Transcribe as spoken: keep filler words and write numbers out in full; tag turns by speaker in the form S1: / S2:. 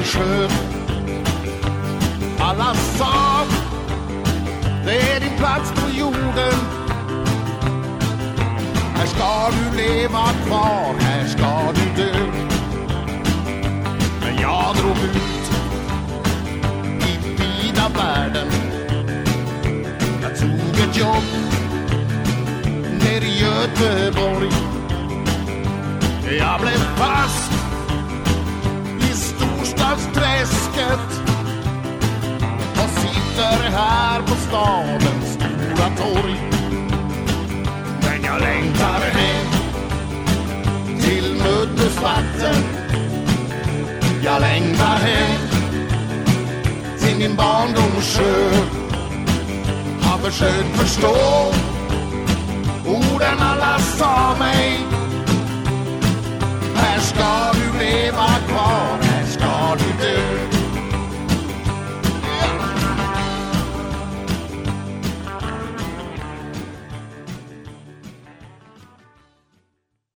S1: sjö. Alla sa, det är din plats på jorden. Här ska du leva kvar, här ska du dö. Men jag drog ut i vida världen. Jag tog ett jobb ner i Göteborg. Jag blev fast i storstadsträsket och sitter här på stadens stora torg. Men jag längtar hem till Muddus vatten. Jag längtar hem till min barndoms sjö. Har försökt förstå orden alla sa mig. Här ska